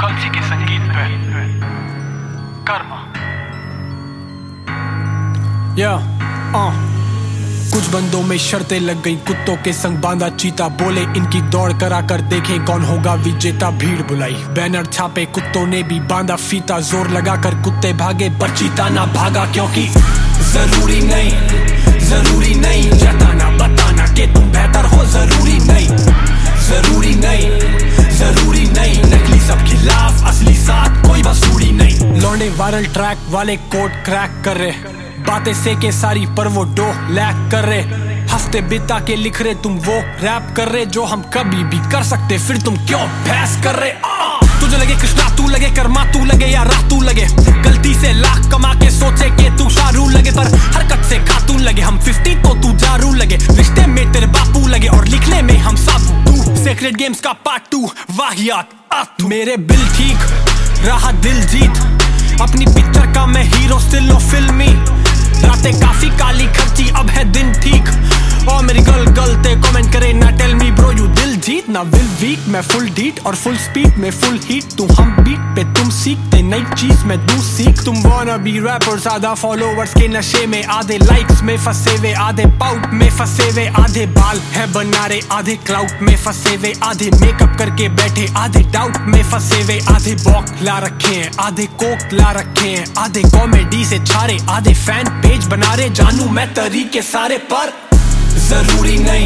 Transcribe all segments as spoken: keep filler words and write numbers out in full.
कल्सी के संगीत पे कर्मा। या yeah, कुछ बंदों में शर्तें लग गई, कुत्तों के संग बांधा चीता, बोले इनकी दौड़ करा कर देखें कौन होगा विजेता। भीड़ बुलाई, बैनर छापे, कुत्तों ने भी बांधा फीता, जोर लगा कर कुत्ते भागे पर चीता ना भागा। क्योंकि जरूरी नहीं, जरूरी नहीं जताना बताना कि तुम बेहतर हो, जरूरी नहीं, जरूरी नहीं, जरूरी नहीं। नकली सब खिलाफ, असली साथ कोई बसूड़ी नहीं। लौंडे वायरल ट्रैक वाले कोड क्रैक कर रहे, बातें से के सारी पर वो डो लैक कर रहे। हफ्ते बिता के लिख रहे तुम वो रैप कर रहे जो हम कभी भी कर सकते, फिर तुम क्यों बहस कर रहे। आ, तुझे लगे कृष्णा तू लगे कर्मा तू लगे या राह तू लगे, गलती से लाख कमा के सोचे कि तू शाहरुख लगे, पर हरकत से खातून लगे। हम फिफ्टी तो तू जारू लगे, रिश्ते में तेरे बापू लगे और लिखने में हम साबू। तू सेक्रेट गेम्स का पार्ट टू वाहियात। मेरे बिल ठीक रहा दिल जीत, अपनी पिक्चर का मैं हीरो स्टिल फिल्मी। रातें काफी काली खर्ची अब है दिन ठीक, और मेरी गर्ल गलते कमेंट करे ना टेल मी ब्रो यू दिल जीत ना विल वीक। मैं फुल डीट और फुल स्पीड में फुल हीट, तू हम बीट पे तुम सीखते नई चीज मैं दूं सीख। तुम वाना बी रैपर्स, आधा फॉलोवर्स के नशे में, आधे लाइक्स में फंसे हुए, आधे पाउट में फंसे हुए, आधे बाल है बनारे, आधे क्लाउड में फंसे हुए, आधे मेकअप करके बैठे, आधे डाउट में फंसे हुए, आधे बॉक ला रखे हैं, आधे कोक ला रखे हैं, आधे कॉमेडी से छारे, आधे फैन पेज बना रहे। जानू मैं तरीके सारे पर जरूरी नहीं,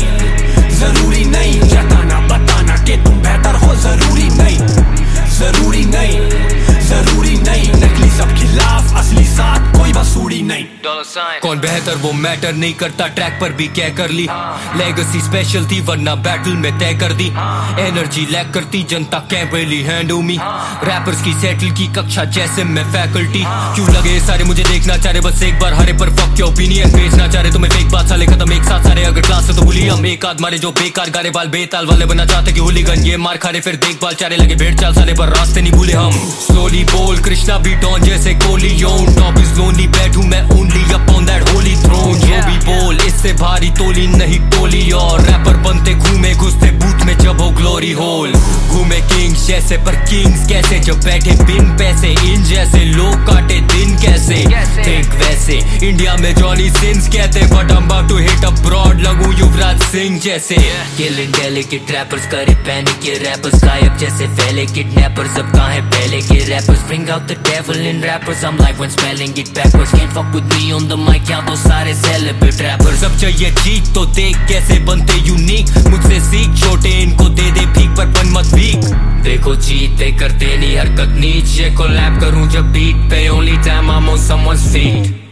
जरूरी नहीं जताना बताना कि तुम बेहतर हो, जरूरी नहीं, जरूरी नहीं, जरूरी नहीं। नकली सब खिलाफ, असली साथ कोई बसूड़ी नहीं। कौन बेहतर वो मैटर नहीं करता, ट्रैक पर भी क्या कर ली। लेगेसी स्पेशल थी वरना बैटल में तय कर दी। एनर्जी लैक करती जनता camp really handle me. Rappers की सेटल की कक्षा जैसे मैं फैकल्टी। क्यों लगे सारे मुझे देखना चाह रहे बस एक बार हरे पर फक क्या ओपिनियन बेचना चाह रहे तुम्हें फेक बात साले खत्म एक साथ सारे। अगर क्लास से तो भूली हम एक आध मारे जो बेकार गारे बाल बेताल वाले बना चाहते कि होलीगन ये मार खा रहे फिर देखभाल चारे लगे भेड़ चाल साले पर रास्ते नहीं भूले हम। स्लोली बोल कृष्णा बी डॉन जैसे Corleone, top is lonely बैठू मैं only upon that holy throne. जो भी बोल इससे भारी तोली नहीं टोली, और रैपर बनते घूमे घुसते बूथ में जब हो ग्लोरी होल। घूमे किंग्स जैसे पर किंग्स कैसे जब बैठे बिन पैसे, इन जैसे लोग काटे दिन कैसे थिंक वैसे। इंडिया में जॉनी सिंस कहते but I'm about to hit abroad, लगूं युवराज सिंह जैसे। Killing delicate rappers करे पैनिक, ये rappers गायब जैसे फैले। Kidnappers अब कहाँ है पहले के rappers, bring out the devil in rappers, I'm live when spelling it backwards। Can't fuck with me on the mic, यहाँ तो सारे celebrate rappers। सब चाहिए जीत तो देख कैसे बनते यूनिक, मुझसे सीख छोटे इनको दे दे भीख पर बन मत वीक। देखो जीते करते नहीं हरकत नीच, ये collab करूं जब beat पे only time I'm on someone's feet।